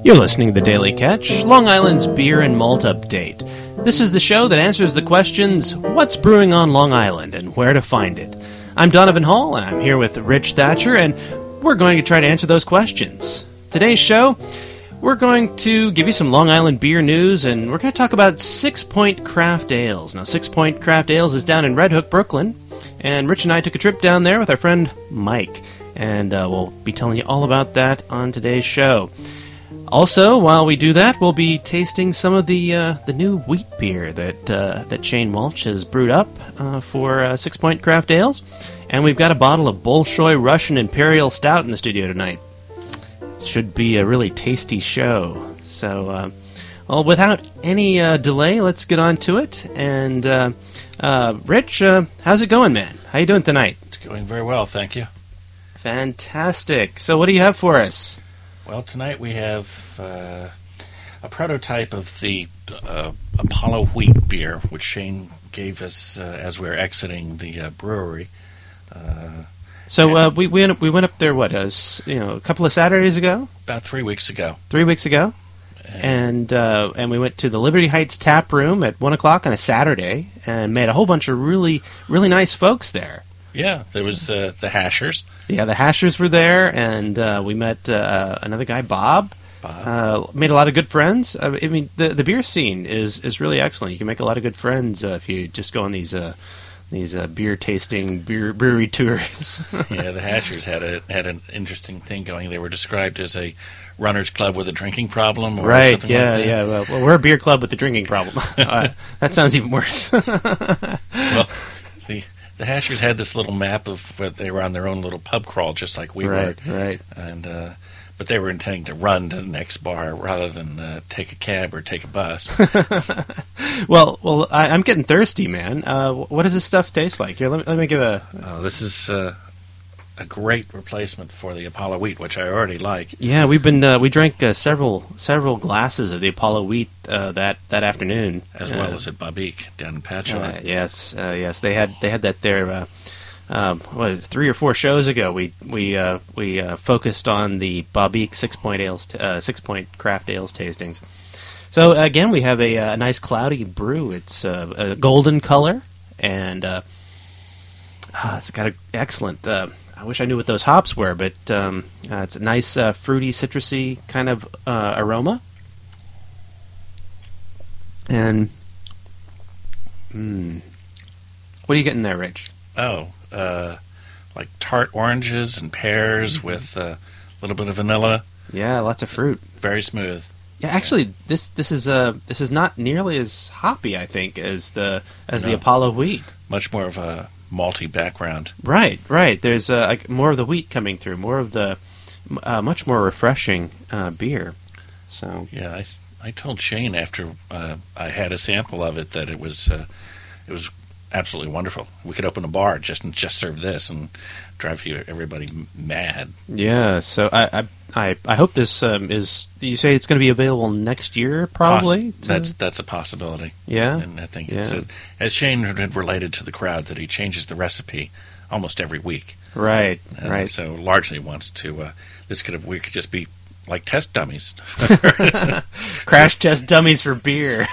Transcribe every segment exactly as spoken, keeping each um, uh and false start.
You're listening to The Daily Catch, Long Island's beer and malt update. This is the show that answers the questions, what's brewing on Long Island and where to find it? I'm Donovan Hall, and I'm here with Rich Thatcher, and we're going to try to answer those questions. Today's show, we're going to give you some Long Island beer news, and we're going to talk about Six Point Craft Ales. Now, Six Point Craft Ales is down in Red Hook, Brooklyn, and Rich and I took a trip down there with our friend Mike, and uh, we'll be telling you all about that on today's show. Also, while we do that, we'll be tasting some of the uh, the new wheat beer that uh, that Shane Walsh has brewed up uh, for uh, Six Point Craft Ales, and we've got a bottle of Bolshoi Russian Imperial Stout in the studio tonight. It should be a really tasty show. So, uh, well, without any uh, delay, let's get on to it. And uh, uh, Rich, uh, how's it going, man? How you doing tonight? It's going very well, thank you. Fantastic. So, what do you have for us? Well, tonight we have uh, a prototype of the uh, Apollo Wheat beer, which Shane gave us uh, as we were exiting the uh, brewery. Uh, so uh, we we went, we went up there, what, uh, you know, a couple of Saturdays ago? About three weeks ago. Three weeks ago? And uh, and we went to the Liberty Heights Tap Room at one o'clock on a Saturday and met a whole bunch of really, really nice folks there. Yeah, there was uh, the Hashers. Yeah, the Hashers were there, and uh, we met uh, another guy, Bob. Bob. Uh, made a lot of good friends. I mean, the the beer scene is, is really excellent. You can make a lot of good friends uh, if you just go on these uh, these uh, beer tasting beer brewery tours. Yeah, the Hashers had a had an interesting thing going. They were described as a runners club with a drinking problem, or right? something Yeah, like that. yeah. Well, well, we're a beer club with a drinking problem. uh, that sounds even worse. Well, the. The Hashers had this little map of where they were on their own little pub crawl, just like we right, were. Right, right. And uh, but they were intending to run to the next bar rather than uh, take a cab or take a bus. well, well, I, I'm getting thirsty, man. Uh, what does this stuff taste like? Here, let me, let me give a. Oh, this is uh, a great replacement for the Apollo Wheat, which I already like. Yeah, we've been uh, we drank uh, several several glasses of the Apollo Wheat uh, that that afternoon, as uh, well as at Babique down in Patchogue. Uh, yes, uh, yes, they had they had that there. Uh, um, what, three or four shows ago, we we uh, we uh, focused on the Babique Six Point Ales, t- uh, Six Point Craft Ales tastings. So again, we have a, a nice cloudy brew. It's uh, a golden color, and uh, uh, it's got an excellent. Uh, I wish I knew what those hops were, but um, uh, it's a nice uh, fruity, citrusy kind of uh, aroma. And mm, what are you getting there, Rich? Oh, uh, like tart oranges and pears mm-hmm. with a little bit of vanilla. Yeah, lots of fruit. Very smooth. Yeah, actually, this this is uh this is not nearly as hoppy, I think, as the as no. the Apollo Wheat. Much more of a malty background. Right, right. There's uh, like more of the wheat coming through, more of the uh, much more refreshing uh, beer. So yeah, I, I told Shane after uh, I had a sample of it that it was uh, it was absolutely wonderful. We could open a bar just and just serve this and drive you everybody mad. Yeah. So I I I, I hope this um, is. You say it's going to be available next year, probably. Poss- that's that's a possibility. Yeah. And I think yeah. it's a, as Shane had related to the crowd that he changes the recipe almost every week. Right. And right. So largely wants to. Uh, this could have we could just be like test dummies. Crash test dummies for beer.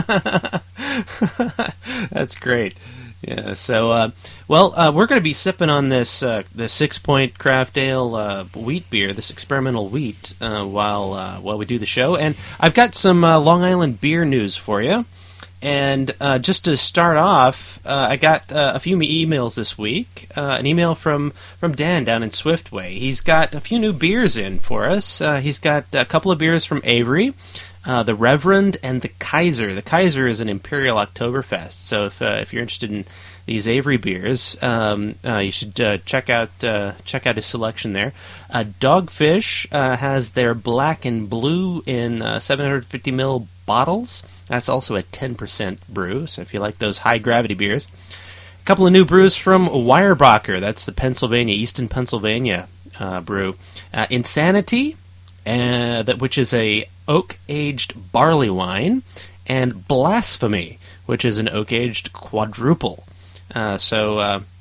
That's great. Yeah. So, uh, well, uh, we're going to be sipping on this uh, the Six Point Craft Ale uh, wheat beer, this experimental wheat, uh, while uh, while we do the show. And I've got some uh, Long Island beer news for you. And uh, just to start off, uh, I got uh, a few emails this week. Uh, an email from, from Dan down in Swiftway. He's got a few new beers in for us. Uh, he's got a couple of beers from Avery, uh, the Reverend and the Kaiser. The Kaiser is an Imperial Oktoberfest. So if uh, if you're interested in these Avery beers, um, uh, you should uh, check out uh, check out his selection there. Uh, Dogfish uh, has their Black and Blue in uh, seven hundred fifty milliliter bottles. That's also a ten percent brew, so if you like those high-gravity beers. A couple of new brews from Weyerbacher. That's the Pennsylvania, Easton, Pennsylvania uh, brew. Uh, Insanity, uh, that which is a oak-aged barley wine, and Blasphemy, which is an oak-aged quadruple. Uh, so uh,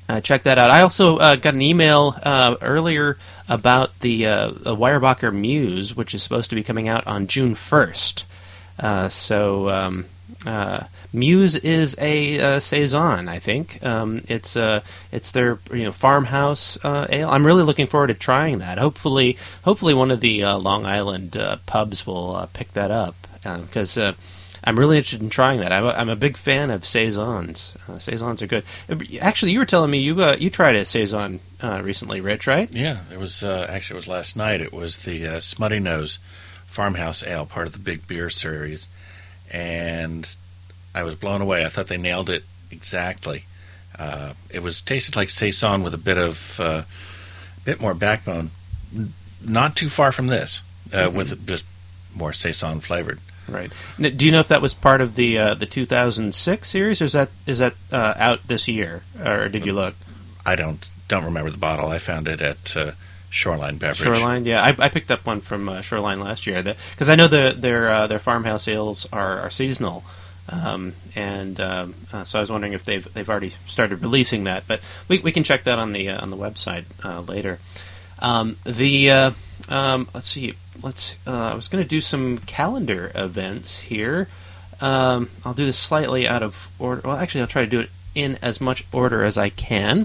Uh, check that out. I also uh, got an email uh, earlier about the, uh, the Weyerbacher Muse, which is supposed to be coming out on June first. Uh, so um, uh, Muse is a uh, saison, I think. Um, it's uh, it's their you know farmhouse uh, ale. I'm really looking forward to trying that. Hopefully, hopefully one of the uh, Long Island uh, pubs will uh, pick that up because. Uh, I'm really interested in trying that. I'm a, I'm a big fan of saisons. Uh, saisons are good. Actually, you were telling me you uh, you tried a saison uh, recently, Rich, right? Yeah, it was uh, actually it was last night. It was the uh, Smutty Nose Farmhouse Ale, part of the Big Beer series, and I was blown away. I thought they nailed it exactly. Uh, it was tasted like saison with a bit of uh, bit more backbone. Not too far from this, uh, mm-hmm. with just more saison flavored. Right. Now, do you know if that was part of the uh, the two thousand six series, or is that is that uh, out this year, or did you look? I don't don't remember the bottle. I found it at uh, Shoreline Beverage. Shoreline, yeah. I, I picked up one from uh, Shoreline last year because I know the, their uh, their farmhouse ales are, are seasonal, um, and um, uh, so I was wondering if they've they've already started releasing that. But we we can check that on the uh, on the website uh, later. Um, the uh, um, let's see. Let's. Uh, I was going to do some calendar events here. Um, I'll do this slightly out of order. Well, actually, I'll try to do it in as much order as I can.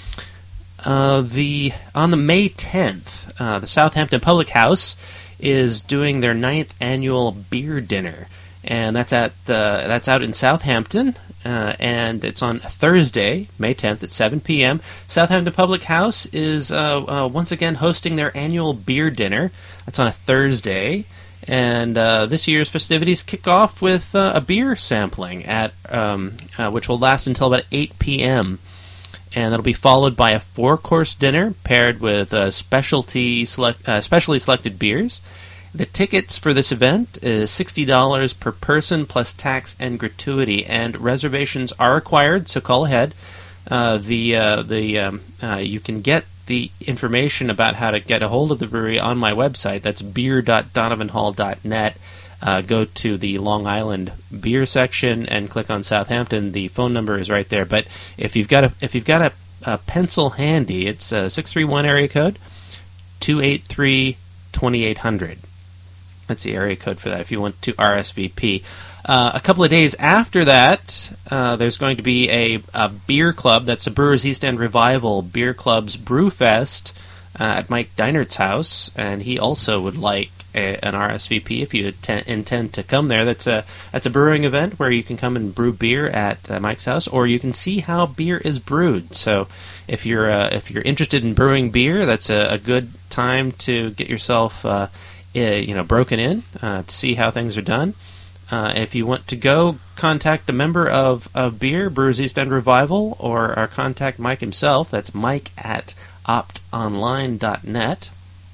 Uh, the on the May tenth, uh, the Southampton Public House is doing their ninth annual beer dinner, and that's at uh, that's out in Southampton. Uh, and it's on Thursday, May tenth at seven p.m. Southampton Public House is uh, uh, once again hosting their annual beer dinner. That's on a Thursday. And uh, this year's festivities kick off with uh, a beer sampling, at um, uh, which will last until about eight p.m. And that'll be followed by a four-course dinner paired with uh, specialty select, uh, specially selected beers. The tickets for this event is sixty dollars per person plus tax and gratuity, and reservations are required, so call ahead. Uh, the uh, the um, uh, you can get the information about how to get a hold of the brewery on my website. That's beer dot donovan hall dot net. Uh, go to the Long Island beer section and click on Southampton. The phone number is right there. But if you've got a if you've got a, a pencil handy, it's uh, six three one area code two eight three twenty-eight hundred. That's the area code for that if you want to R S V P. Uh, a couple of days after that, uh, there's going to be a, a beer club. That's a Brewers East End Revival Beer Club's Brewfest uh, at Mike Deinert's house, and he also would like a, an R S V P if you atten- intend to come there. That's a that's a brewing event where you can come and brew beer at uh, Mike's house, or you can see how beer is brewed. So if you're uh, if you're interested in brewing beer, that's a, a good time to get yourself uh, you know, broken in uh, to see how things are done. Uh, if you want to go, contact a member of, of Beer, Brewers East End Revival, or, or contact Mike himself. That's Mike at opt online dot net.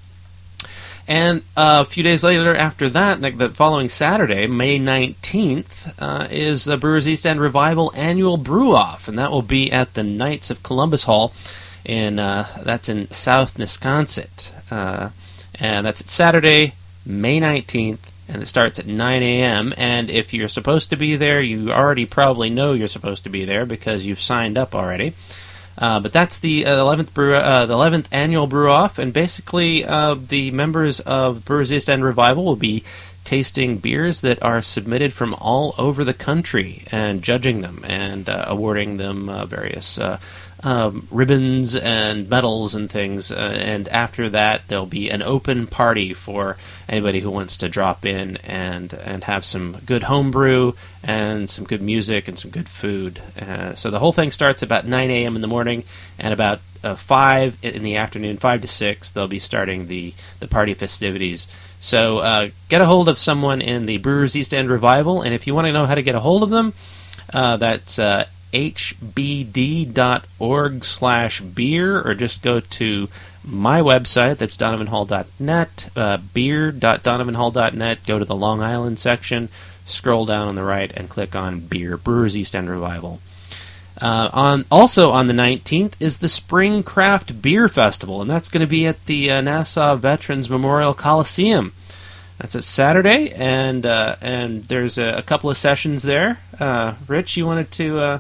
And uh, a few days later after that, the following Saturday, May nineteenth, uh, is the Brewers East End Revival Annual Brew-Off, and that will be at the Knights of Columbus Hall. In, uh, that's in South Nisconset. Uh, And that's Saturday, May nineteenth, and it starts at nine a.m. And if you're supposed to be there, you already probably know you're supposed to be there because you've signed up already. Uh, but that's the eleventh brew, uh, the eleventh annual brew-off, and basically uh, the members of Brewers East End Revival will be tasting beers that are submitted from all over the country and judging them and uh, awarding them uh, various uh, um, ribbons and medals and things. Uh, and after that, there'll be an open party for anybody who wants to drop in and and have some good homebrew and some good music and some good food. Uh, so the whole thing starts about nine a.m. in the morning, and about uh, five in the afternoon, five to six, they'll be starting the, the party festivities. So uh, get a hold of someone in the Brewers East End Revival, and if you want to know how to get a hold of them, uh, that's uh, h b d dot org slash beer, or just go to my website, that's donovan hall dot net, uh, beer dot donovan hall dot net, go to the Long Island section, scroll down on the right, and click on Beer, Brewers East End Revival. Uh, on also on the nineteenth is the Spring Craft Beer Festival, and that's going to be at the uh, Nassau Veterans Memorial Coliseum. That's a Saturday, and uh, and there's a, a couple of sessions there. Uh, Rich, you wanted to uh,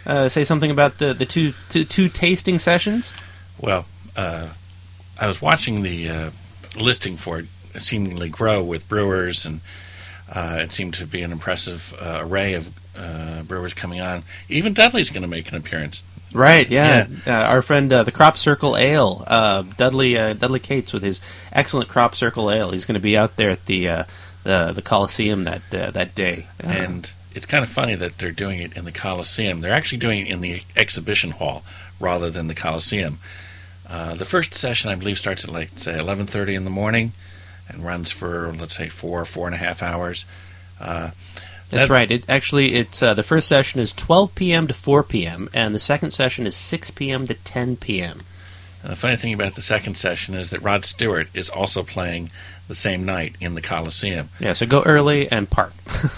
uh, say something about the, the two, two, two tasting sessions? Well, uh, I was watching the uh, listing for it seemingly grow with brewers, and uh, it seemed to be an impressive uh, array of uh, brewers coming on. Even Dudley's going to make an appearance. Right, yeah. yeah. Uh, our friend, uh, the Crop Circle Ale, uh, Dudley uh, Dudley Cates with his excellent Crop Circle Ale. He's going to be out there at the uh, the, the Coliseum that uh, that day. Uh, and it's kind of funny that they're doing it in the Coliseum. They're actually doing it in the exhibition hall rather than the Coliseum. Uh, the first session, I believe, starts at, like, say, eleven thirty in the morning and runs for, let's say, four, four and a half hours. Uh, That's that, right. It actually, it's uh, the first session is twelve p.m. to four p.m., and the second session is six p.m. to ten p.m. And the funny thing about the second session is that Rod Stewart is also playing the same night in the Coliseum. Yeah, so go early and park.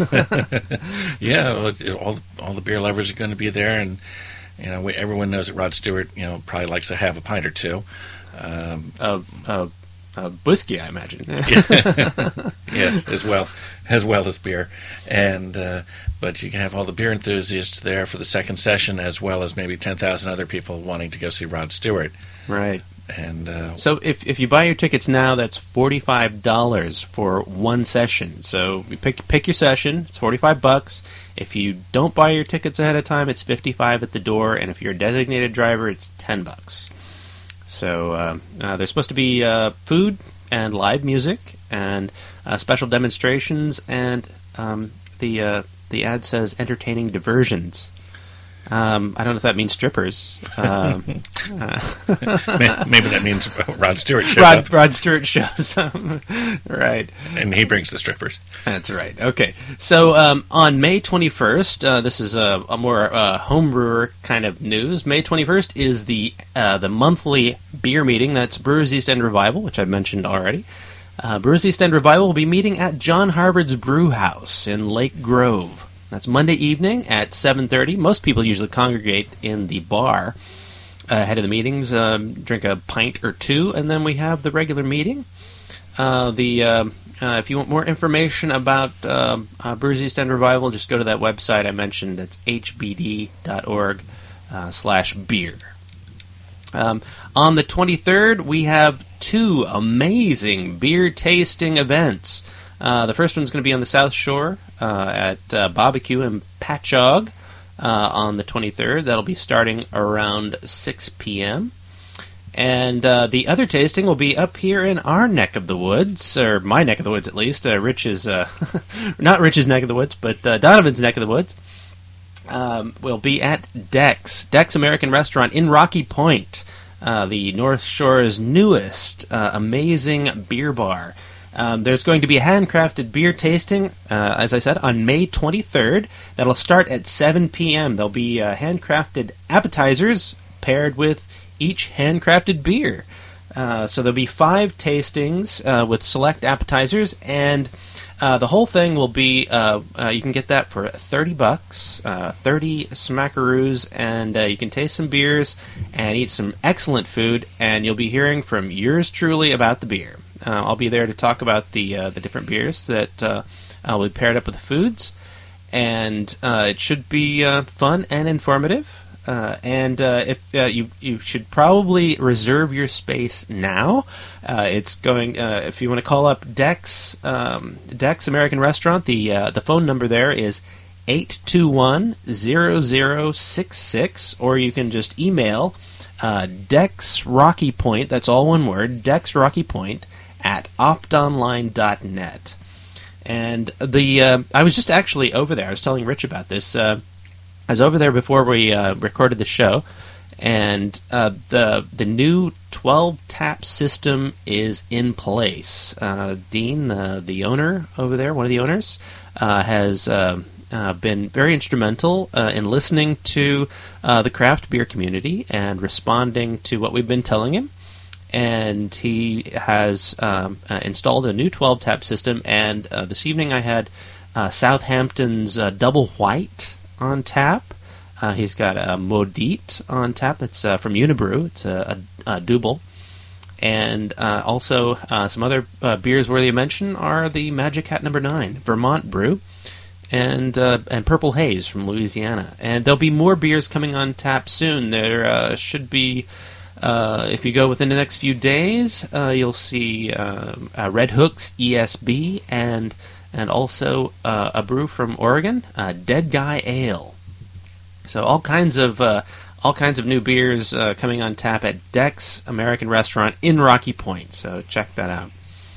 Yeah, all all the beer lovers are going to be there, and you know we, everyone knows that Rod Stewart, you know, probably likes to have a pint or two. Um, uh, uh, uh, whiskey, I imagine. Yes, as well as well as beer, and uh, but you can have all the beer enthusiasts there for the second session, as well as maybe ten thousand other people wanting to go see Rod Stewart. Right. And uh, so if if you buy your tickets now, that's forty-five dollars for one session. So you pick pick your session. It's forty-five bucks. If you don't buy your tickets ahead of time, it's fifty-five at the door. And if you're a designated driver, it's ten bucks. So uh, uh, there's supposed to be uh, food and live music and uh, special demonstrations, and um, the uh, the ad says entertaining diversions. Um, I don't know if that means strippers. Um, uh, Maybe that means Rod Stewart shows Rod, up. Rod Stewart shows up. Right. And he brings the strippers. That's right. Okay. So um, on May twenty-first, uh, this is a, a more uh, homebrewer kind of news. May twenty-first is the uh, the monthly beer meeting. That's Brewers East End Revival, which I've mentioned already. Uh, Brewers East End Revival will be meeting at John Harvard's Brew House in Lake Grove. That's Monday evening at seven thirty. Most people usually congregate in the bar uh, ahead of the meetings, um, drink a pint or two, and then we have the regular meeting. Uh, the uh, uh, if you want more information about uh, uh, Brewers East End Revival, just go to that website I mentioned. That's h b d dot org uh, slash beer. Um, on the twenty-third, we have two amazing beer tasting events. Uh, the first one's going to be on the South Shore uh, at uh, Barbecue in Patchogue uh, on the twenty-third. That'll be starting around six p.m. And uh, the other tasting will be up here in our neck of the woods, or my neck of the woods at least. Uh, Rich's, uh, not Rich's neck of the woods, but uh, Donovan's neck of the woods. Um, will be at Dex, Dex American Restaurant in Rocky Point, uh, the North Shore's newest uh, amazing beer bar. Um, there's going to be a handcrafted beer tasting, uh, as I said, on May twenty-third. That'll start at seven p.m. There'll be uh, handcrafted appetizers paired with each handcrafted beer. Uh, so there'll be five tastings uh, with select appetizers, and uh, the whole thing will be, uh, uh, you can get that for thirty bucks, uh, thirty smackaroos, and uh, you can taste some beers and eat some excellent food, and you'll be hearing from yours truly about the beer. Uh, I'll be there to talk about the uh, the different beers that uh, will be paired up with the foods, and uh, it should be uh, fun and informative. Uh, and uh, if uh, you you should probably reserve your space now. Uh, it's going uh, if you want to call up Dex um, Dex American Restaurant. The uh, the phone number there is eight two one, zero zero six six, or you can just email uh, Dex Rocky Point. That's all one word. Dex Rocky Point at optonline dot net. And the uh, I was just actually over there. I was telling Rich about this. Uh, I was over there before we uh, recorded the show, and uh, the the new twelve tap system is in place. Uh, Dean, uh, the owner over there, one of the owners, uh, has uh, uh, been very instrumental uh, in listening to uh, the craft beer community and responding to what we've been telling him. And he has um, uh, installed a new twelve tap system, and uh, this evening I had uh, Southampton's uh, Double White on tap. Uh, he's got a Maudit on tap that's uh, from Unibrew. It's a, a, a double. And uh, also uh, some other uh, beers worthy of mention are the Magic Hat Number nine, Vermont Brew. and uh, and Purple Haze from Louisiana. And there'll be more beers coming on tap soon. There uh, should be, uh, if you go within the next few days, uh, you'll see uh, uh, Red Hook's E S B and and also uh, a brew from Oregon, uh, Dead Guy Ale. So all kinds of uh, all kinds of new beers uh, coming on tap at Deck's American Restaurant in Rocky Point. So check that out.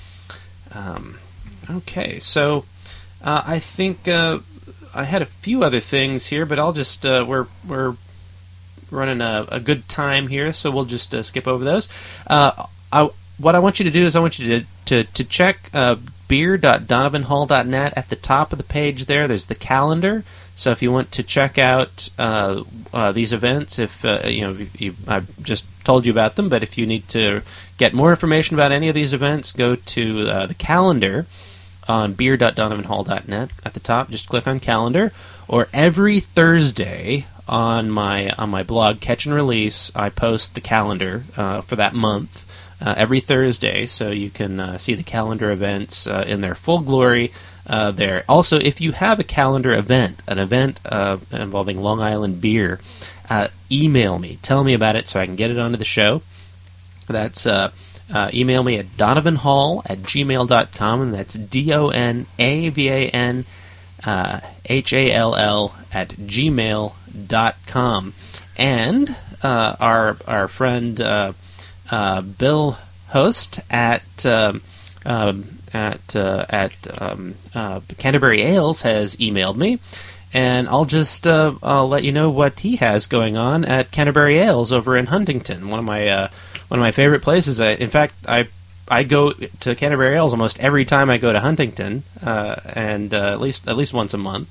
Um, okay, so uh, I think uh, I had a few other things here, but I'll just uh, we're we're running a, a good time here, so we'll just uh, skip over those. Uh, I, what I want you to do is I want you to to to check uh, beer dot donovan hall dot net. At the top of the page there, there's the calendar. So if you want to check out uh, uh, these events, if uh, you know, if you, I've just told you about them, but if you need to get more information about any of these events, go to uh, the calendar on beer dot donovan hall dot net. At the top, just click on calendar. Or every Thursday on my on my blog, Catch and Release, I post the calendar uh, for that month uh, every Thursday, so you can uh, see the calendar events uh, in their full glory. Uh, there. Also, if you have a calendar event, an event uh, involving Long Island beer, uh, email me. Tell me about it so I can get it onto the show. That's uh, uh, email me at donovanhall at gmail dot com, and that's D O N A V A N uh, H A L L at gmail dot com. And uh, our our friend uh, uh, Bill Host at um, um, at uh, at um, uh, Canterbury Ales has emailed me, and I'll just uh, I'll let you know what he has going on at Canterbury Ales over in Huntington. One of my uh, one of my favorite places. I, in fact, I I go to Canterbury Ales almost every time I go to Huntington, uh, and uh, at least at least once a month.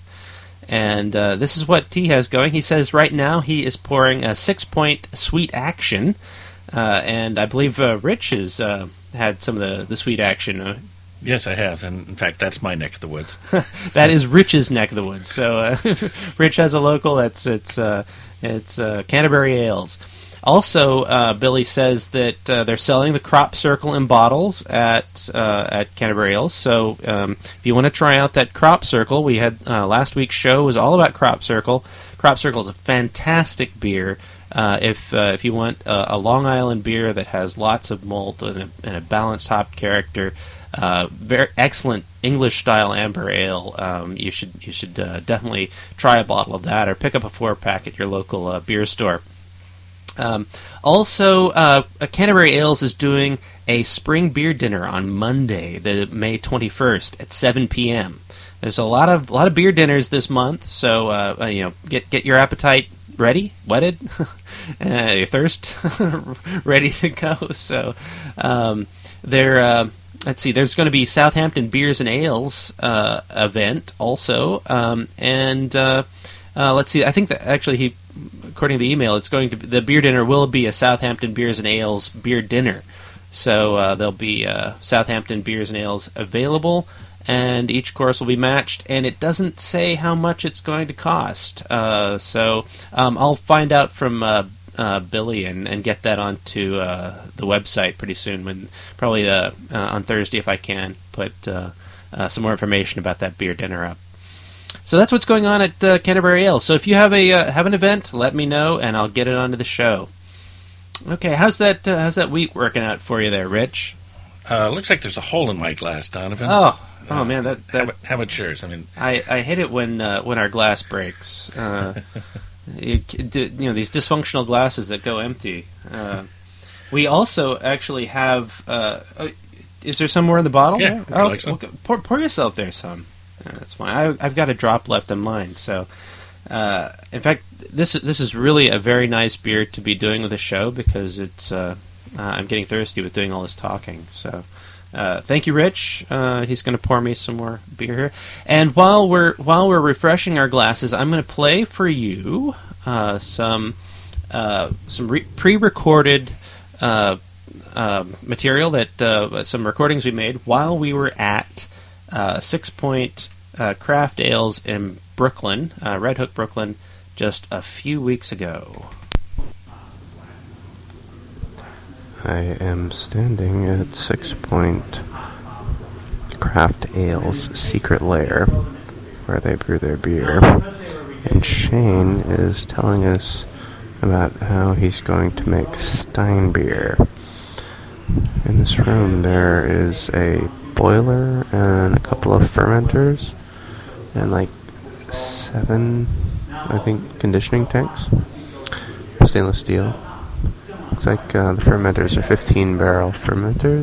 And uh, this is what he has going. He says right now he is pouring a six-point Sweet Action, uh, and I believe uh, Rich has uh, had some of the, the Sweet Action. Uh, Yes, I have, and in fact, that's my neck of the woods. That is Rich's neck of the woods. So uh, Rich has a local. That's it's uh, it's uh, Canterbury Ales. Also, uh, Billy says that uh, they're selling the Crop Circle in bottles at uh, at Canterbury Ales. So um, if you want to try out that Crop Circle, we had uh, last week's show was all about Crop Circle. Crop Circle is a fantastic beer. Uh, if uh, if you want a, a Long Island beer that has lots of malt and a, and a balanced hop character. Uh, very excellent English-style amber ale. Um, you should you should uh, definitely try a bottle of that, or pick up a four-pack at your local uh, beer store. Um, also, uh, Canterbury Ales is doing a spring beer dinner on Monday, the May twenty-first at seven p.m. There's a lot of a lot of beer dinners this month, so uh, you know get get your appetite ready, whetted, uh, your thirst ready to go. So um, they're. Uh, Let's see, there's going to be Southampton Beers and Ales uh, event also, um, and uh, uh, let's see, I think that actually he, according to the email, it's going to be, the beer dinner will be a Southampton Beers and Ales beer dinner. So uh, there'll be uh, Southampton Beers and Ales available, and each course will be matched, and it doesn't say how much it's going to cost. Uh, so um, I'll find out from uh, Uh, Billy and, and get that onto uh, the website pretty soon. When probably uh, uh, on Thursday, if I can, put uh, uh, some more information about that beer dinner up. So that's what's going on at uh, Canterbury Ale. So if you have a uh, have an event, let me know and I'll get it onto the show. Okay, how's that uh, how's that wheat working out for you there, Rich? Uh, looks like there's a hole in my glass, Donovan. Oh, oh uh, man, that, that how, about, how about yours? I mean, I, I hate it when uh, when our glass breaks. Uh, You, you know, these dysfunctional glasses that go empty. Uh, we also actually have. Uh, uh, is there some more in the bottle? Yeah, oh, like some. Well, pour, pour yourself there some. Yeah, that's fine. I, I've got a drop left in mine. So, uh, in fact, this this is really a very nice beer to be doing with the show because it's. Uh, uh, I'm getting thirsty with doing all this talking. So. Uh, thank you, Rich. Uh, he's going to pour me some more beer here. And while we're while we're refreshing our glasses, I'm going to play for you uh, some uh, some re- pre-recorded uh, uh, material that uh, some recordings we made while we were at uh, Six Point uh, Craft Ales in Brooklyn, uh, Red Hook, Brooklyn, just a few weeks ago. I am standing at Six Point Craft Ale's Secret Lair, where they brew their beer. And Shane is telling us about how he's going to make Stein beer. In this room there is a boiler and a couple of fermenters and like seven, I think, conditioning tanks, stainless steel. Looks like uh, the fermenters are fifteen barrel fermenters,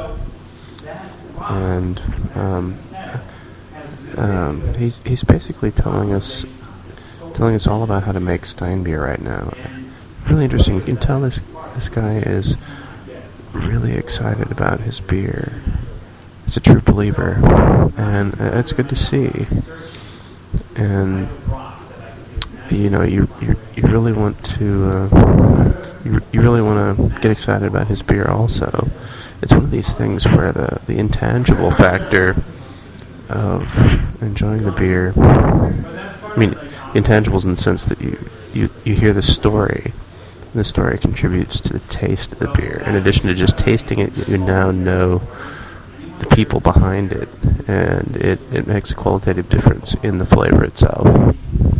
and um, um, he's he's basically telling us telling us all about how to make Stein beer right now. Really interesting. You can tell this this guy is really excited about his beer. He's a true believer, and uh, it's good to see. And you know, you you you really want to uh, you you really want to get excited about his beer. Also, it's one of these things where the the intangible factor of enjoying the beer. I mean, intangibles in the sense that you you you hear the story. The story contributes to the taste of the beer. In addition to just tasting it, you now know the people behind it, and it, it makes a qualitative difference in the flavor itself.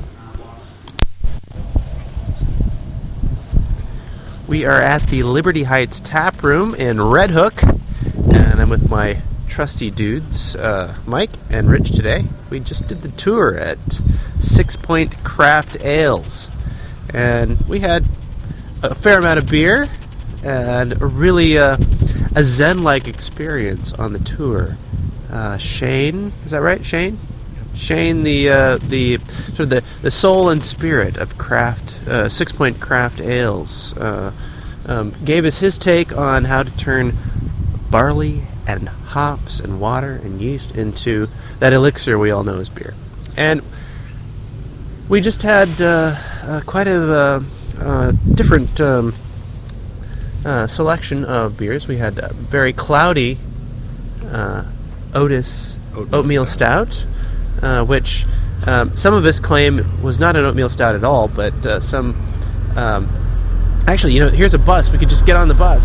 We are at the Liberty Heights Tap Room in Red Hook, and I'm with my trusty dudes, uh, Mike and Rich today. We just did the tour at Six Point Craft Ales, and we had a fair amount of beer and a really uh, a zen-like experience on the tour. Uh, Shane, is that right, Shane? Shane, the uh, the sort of the, the soul and spirit of craft uh, Six Point Craft Ales, uh, um, gave us his take on how to turn barley and hops and water and yeast into that elixir we all know as beer. And we just had uh, uh, quite a uh, uh, different um, uh, selection of beers. We had a very cloudy uh, Otis oatmeal, oatmeal stout, uh, which um, some of us claim was not an oatmeal stout at all, but uh, some... Um, actually, you know, here's a bus. We could just get on the bus.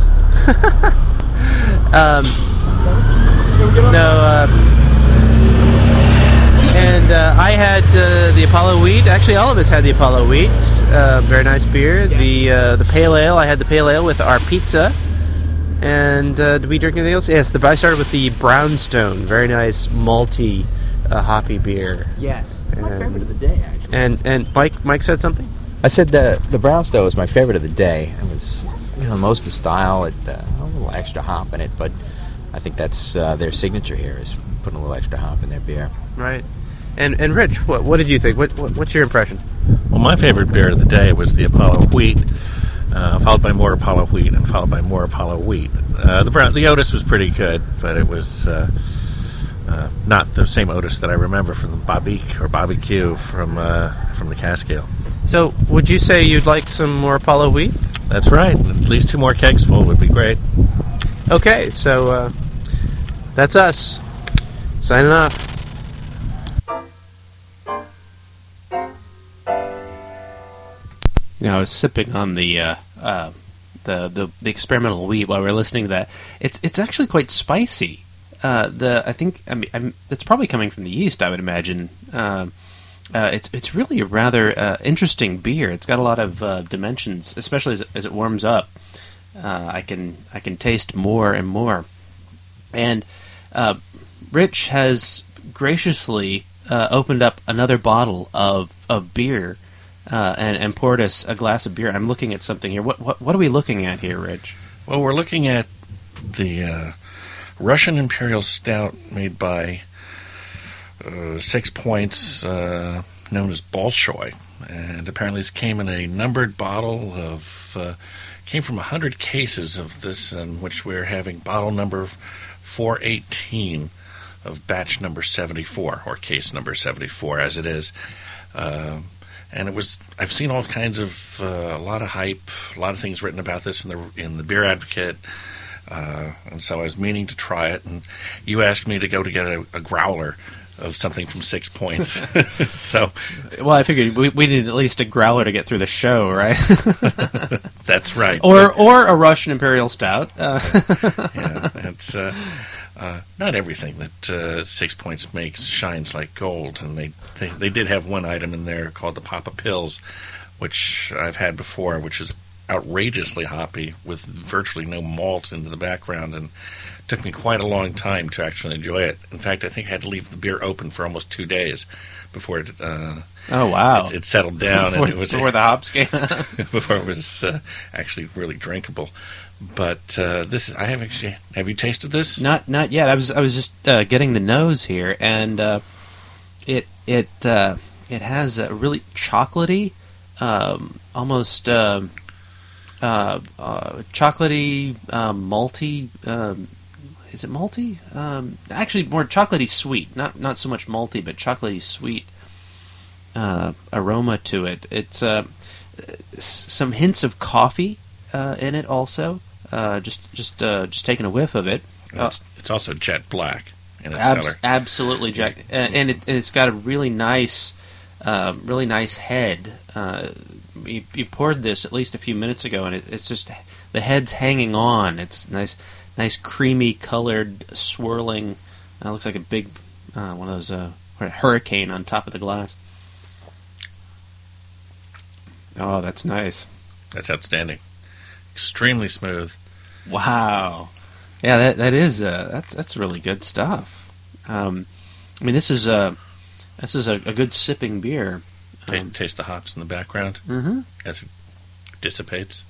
um, no, uh, and uh, I had uh, the Apollo Wheat. Actually, all of us had the Apollo Wheat. Uh, very nice beer. The uh, the Pale Ale. I had the Pale Ale with our pizza. And uh, did we drink anything else? Yes, the I started with the Brownstone. Very nice malty, uh, hoppy beer. Yes, and, my favorite of the day, actually. And and Mike Mike said something. I said the the Brownstone was my favorite of the day. It was, you know, most of the style. It uh, a little extra hop in it, but I think that's uh, their signature here is putting a little extra hop in their beer. Right. And and Rich, what what did you think? What, what what's your impression? Well, my favorite beer of the day was the Apollo Wheat, uh, followed by more Apollo Wheat, and followed by more Apollo Wheat. Uh, the brown, the Otis was pretty good, but it was uh, uh, not the same Otis that I remember from Bobby or Bobby Q from uh, from the Cascale. So, would you say you'd like some more Apollo Wheat? That's right. At least two more kegs full would be great. Okay, so uh, that's us signing off. You know, I was sipping on the uh, uh, the, the the experimental wheat while we were listening to that. It's it's actually quite spicy. Uh, the I think I mean I'm, it's probably coming from the yeast, I would imagine. Uh, uh, it's it's really a rather uh, interesting beer. It's got a lot of uh, dimensions, especially as it, as it warms up. Uh, I can I can taste more and more. And uh, Rich has graciously uh, opened up another bottle of of beer. Uh, and, and poured us a glass of beer. I'm looking at something here. What what, what are we looking at here, Rich? Well, we're looking at the uh, Russian Imperial Stout made by uh, Six Points, uh, known as Bolshoi. And apparently this came in a numbered bottle of... Uh, came from one hundred cases of this, in which we're having bottle number four eighteen of batch number seventy-four, or case number seventy-four, as it is. Uh, And it was, I've seen all kinds of, uh, a lot of hype, a lot of things written about this in the in the Beer Advocate, uh, and so I was meaning to try it, and you asked me to go to get a, a growler of something from Six Points. So, well, I figured we, we needed at least a growler to get through the show, right? That's right. Or or a Russian Imperial Stout. Uh. Yeah, and It's uh, uh, not everything that uh, Six Points makes shines like gold, and they, they they did have one item in there called the Papa Pills, which I've had before, which is outrageously hoppy with virtually no malt into the background, and it took me quite a long time to actually enjoy it. In fact, I think I had to leave the beer open for almost two days before it. Uh, oh wow! It, it settled down, before, and it was before the hops came before it was uh, actually really drinkable. But uh, this is, I haven't actually. Have you tasted this? Not not yet. I was I was just uh, getting the nose here, and uh, it it uh, it has a really chocolatey, um, almost um, uh, uh, chocolatey, um, malty. Um, is it malty? Um, actually, more chocolatey sweet. Not not so much malty, but chocolatey sweet uh, aroma to it. It's uh, s- some hints of coffee uh, in it also. Uh, just just uh, just taking a whiff of it. Uh, It's, it's also jet black in its abs- color. Absolutely, Jack, and, and it, it's got a really nice, uh, really nice head. Uh, you, you poured this at least a few minutes ago, and it, it's just the head's hanging on. It's nice, nice creamy colored, swirling. Uh, looks like a big uh, one of those uh, hurricane on top of the glass. Oh, that's nice. That's outstanding. Extremely smooth. Wow, yeah, that that is uh, that's that's really good stuff. Um, I mean, this is a this is a, a good sipping beer. Taste, Um, taste the hops in the background mm-hmm. as it dissipates.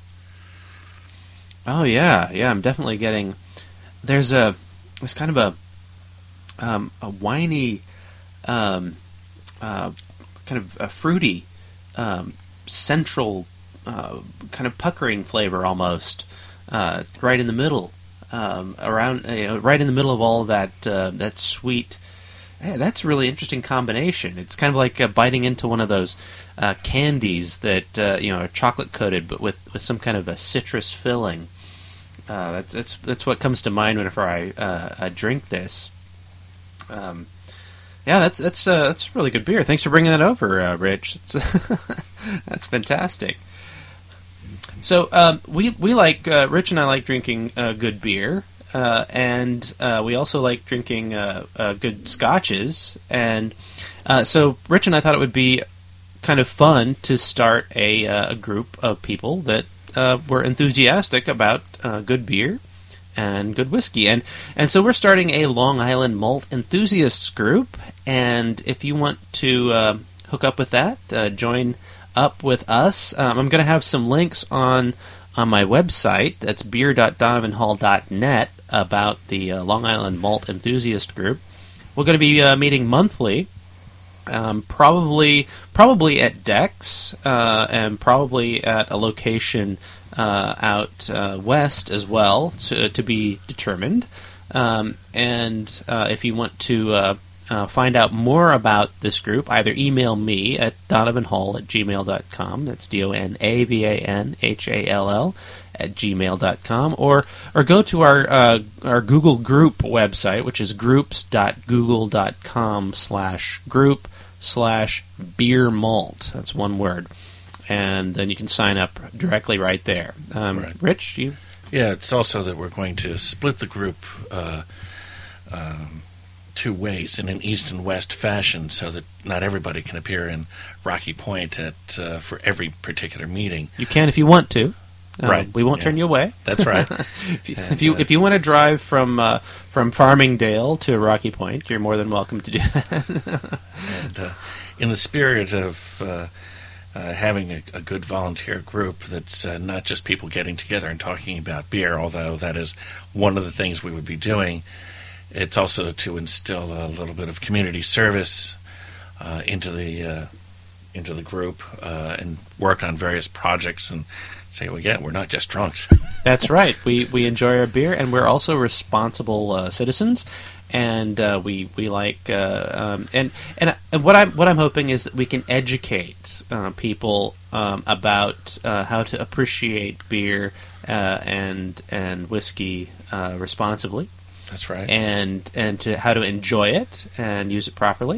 Oh yeah, yeah. I'm definitely getting. There's a there's kind of a um, a winey, um, uh, kind of a fruity, um, central, uh, kind of puckering flavor almost. Uh, right in the middle, um, around uh, right in the middle of all that uh, that sweet. Hey, that's a really interesting combination. It's kind of like uh, biting into one of those uh, candies that uh, you know are chocolate coated, but with, with some kind of a citrus filling. Uh, that's that's that's what comes to mind whenever I, uh, I drink this. Um, yeah, that's that's uh, that's a really good beer. Thanks for bringing that over, uh, Rich. It's that's fantastic. So um, we we like uh, Rich and I like drinking uh, good beer, uh, and uh, we also like drinking uh, uh, good scotches. And uh, so Rich and I thought it would be kind of fun to start a, uh, a group of people that uh, were enthusiastic about uh, good beer and good whiskey. And and so we're starting a Long Island Malt Enthusiasts group. And if you want to uh, hook up with that, uh, join up with us. Um, I'm going to have some links on on my website. That's beer dot donovan hall dot net about the uh, Long Island Malt Enthusiast Group. We're going to be uh, meeting monthly, um, probably probably at Dex, uh, and probably at a location uh, out uh, west as well, to, to be determined. Um, and uh, if you want to uh, Uh, find out more about this group, either email me at donovanhall at gmail dot com. That's D O N A V A N H A L L at gmail dot com. Or or go to our uh, our Google Group website, which is groups dot google dot com slash group slash beer malt. That's one word. And then you can sign up directly right there. Um, Right. Rich, you? Yeah, it's also that we're going to split the group uh, um, two ways in an east and west fashion, so that not everybody can appear in Rocky Point at uh, for every particular meeting. You can if you want to. Uh, Right. We won't Yeah. turn you away. That's right. if you And, if you, uh, if you want to drive from uh, from Farmingdale to Rocky Point, you're more than welcome to do that. And uh, in the spirit of uh, uh, having a, a good volunteer group that's uh, not just people getting together and talking about beer, although that is one of the things we would be doing, it's also to instill a little bit of community service uh, into the uh, into the group uh, and work on various projects and say, well, yeah, we're not just drunks. That's right. We we enjoy our beer, and we're also responsible uh, citizens. And uh, we we like uh, um, and and and what I'm what I'm hoping is that we can educate uh, people um, about uh, how to appreciate beer uh, and and whiskey uh, responsibly. That's right. and and to how to enjoy it and use it properly,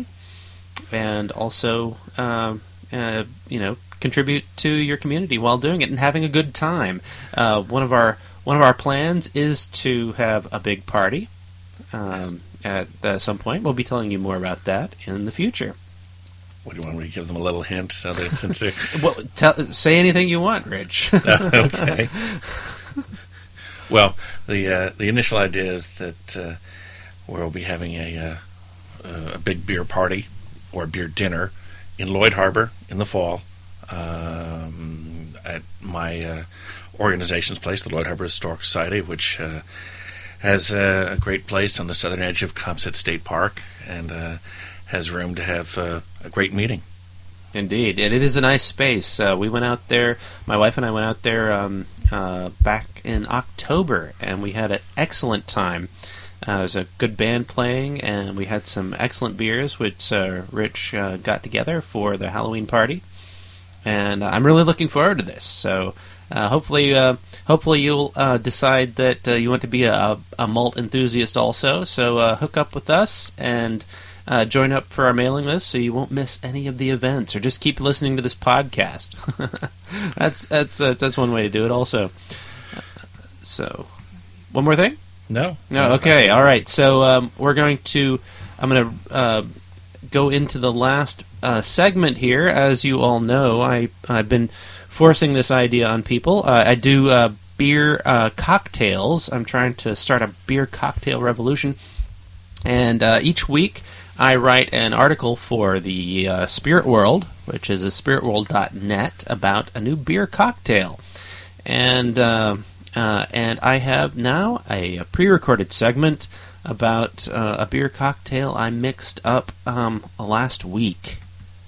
and also um, uh, you know contribute to your community while doing it and having a good time. Uh, one of our one of our plans is to have a big party um, at uh, some point. We'll be telling you more about that in the future. What do you want me to give them a little hint? So they, since they're... well, tell, say anything you want, Rich. Okay. Well, the uh, the initial idea is that uh, we'll be having a uh, a big beer party or beer dinner in Lloyd Harbor in the fall um, at my uh, organization's place, the Lloyd Harbor Historic Society, which uh, has uh, a great place on the southern edge of Comset State Park and uh, has room to have uh, a great meeting. Indeed, and it is a nice space. Uh, we went out there, my wife and I went out there um, uh, back in October, and we had an excellent time. Uh, there was a good band playing, and we had some excellent beers, which uh, Rich uh, got together for the Halloween party. And uh, I'm really looking forward to this. So uh, hopefully, uh, hopefully you'll uh, decide that uh, you want to be a, a malt enthusiast also. So uh, hook up with us and uh, join up for our mailing list, so you won't miss any of the events, or just keep listening to this podcast. that's that's uh, that's one way to do it. Also, uh, so one more thing. No. No. Okay. All right. So um, we're going to. I'm going to uh, go into the last uh, segment here. As you all know, I I've been forcing this idea on people. Uh, I do uh, beer uh, cocktails. I'm trying to start a beer cocktail revolution, and uh, each week I write an article for the uh, Spirit World, which is a spirit world dot net, about a new beer cocktail, and. Uh, Uh, and I have now a, a pre-recorded segment about uh, a beer cocktail I mixed up um, last week.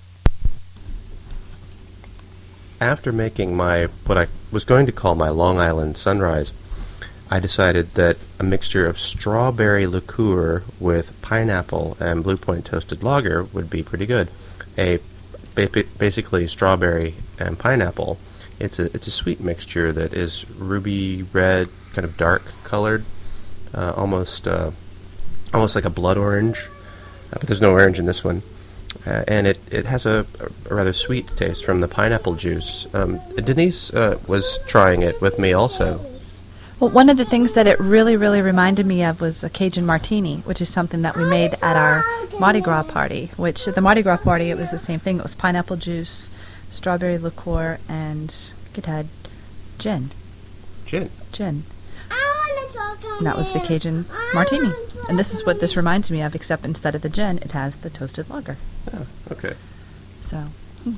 After making my, what I was going to call my Long Island Sunrise, I decided that a mixture of strawberry liqueur with pineapple and Blue Point Toasted Lager would be pretty good. A ba- basically strawberry and pineapple. It's a it's a sweet mixture that is ruby red, kind of dark colored, uh, almost uh, almost like a blood orange, uh, but there's no orange in this one. Uh, and it, it has a, a rather sweet taste from the pineapple juice. Um, Denise uh, was trying it with me also. Well, one of the things that it really, really reminded me of was a Cajun martini, which is something that we made at our Mardi Gras party, which at the Mardi Gras party it was the same thing. It was pineapple juice, strawberry liqueur, and it had gin. Gin. Gin. And that was the Cajun martini. And this is what this reminds me of, except instead of the gin, it has the toasted lager. Oh, okay. So. Hmm.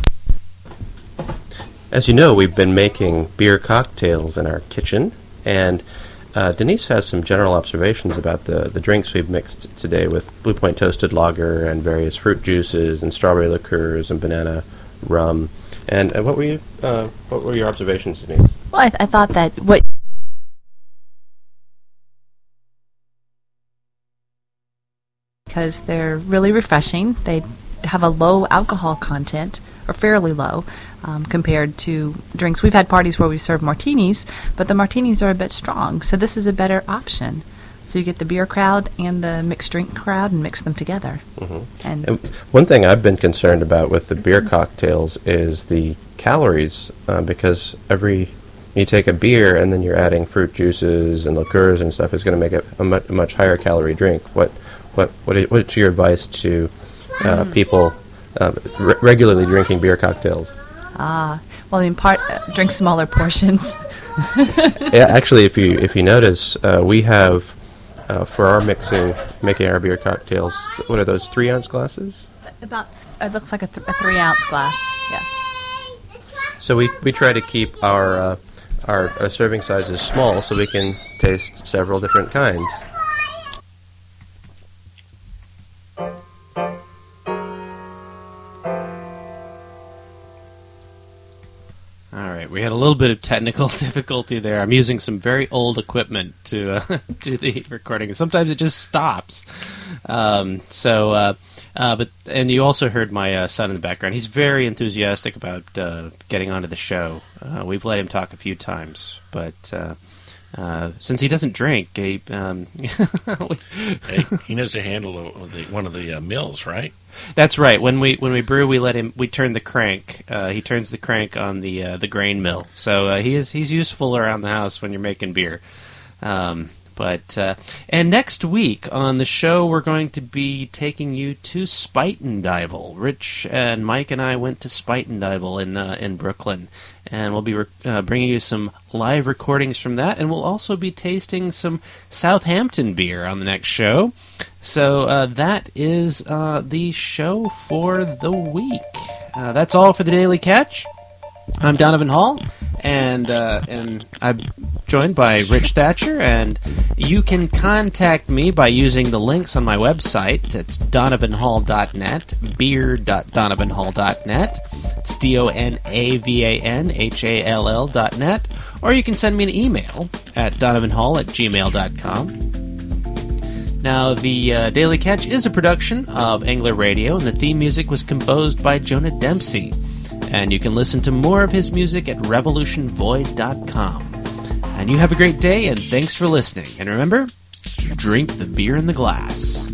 As you know, we've been making beer cocktails in our kitchen, and uh, Denise has some general observations about the, the drinks we've mixed today with Blue Point Toasted Lager and various fruit juices and strawberry liqueurs and banana rum. And uh, what were you? Uh, what were your observations, Denise? Well, I, th- I thought that what because they're really refreshing. They have a low alcohol content, or fairly low, um, compared to drinks. We've had parties where we serve martinis, but the martinis are a bit strong. So this is a better option. So you get the beer crowd and the mixed drink crowd and mix them together. Mm-hmm. And, and one thing I've been concerned about with the beer cocktails is the calories, uh, because every you take a beer and then you're adding fruit juices and liqueurs and stuff is going to make it a much, a much higher calorie drink. What what what is, what's your advice to uh, people uh, re- regularly drinking beer cocktails? Ah, well, I mean, part uh, drink smaller portions. Yeah, actually, if you if you notice, uh, we have. Uh, for our mixing, making our beer cocktails, what are those, three ounce glasses? About, it looks like a, th- a three ounce glass, yeah. So we, we try to keep our, uh, our our serving sizes small so we can taste several different kinds. We had a little bit of technical difficulty there. I'm using some very old equipment to uh, do the recording. Sometimes it just stops. Um, so, uh, uh, but and you also heard my uh, son in the background. He's very enthusiastic about uh, getting onto the show. Uh, we've let him talk a few times, but uh, uh, since he doesn't drink, he, um, hey, he knows to handle the, the, one of the uh, mills, right? That's right. When we when we brew, we let him. We turn the crank. Uh, he turns the crank on the uh, the grain mill. So uh, he is he's useful around the house when you're making beer. Um, but uh, and next week on the show, we're going to be taking you to Spuytenduyvil. Rich and Mike and I went to Spuytenduyvil in uh, in Brooklyn, and we'll be re- uh, bringing you some live recordings from that, and we'll also be tasting some Southampton beer on the next show. So uh, that is uh, the show for the week. Uh, that's all for the Daily Catch. I'm Donovan Hall, and uh, and I'm joined by Rich Thatcher, and you can contact me by using the links on my website. It's donovan hall dot net, beer dot donovan hall dot net. It's D O N A V A N H A L L dot net. Or you can send me an email at donovanhall at gmail dot com. Now, the uh, Daily Catch is a production of Angler Radio, and the theme music was composed by Jonah Dempsey. And you can listen to more of his music at revolution void dot com. And you have a great day, and thanks for listening. And remember, drink the beer in the glass.